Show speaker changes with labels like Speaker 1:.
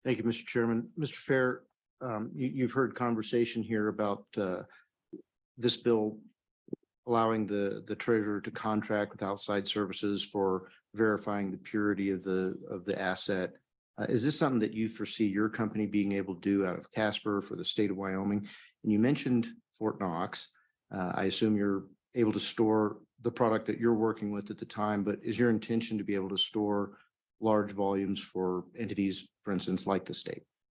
Speaker 1: Thank you, Mr. Chairman. Mr. Fair, you've heard conversation here about this bill allowing the treasurer to contract with outside services for verifying the purity of the asset. Is this something that you foresee your company being able to do out of Casper for the state of Wyoming? And you mentioned Fort Knox. I assume you're able to store the product that you're working with at the time, but is your intention to be able to store large volumes for entities, for instance, like the state?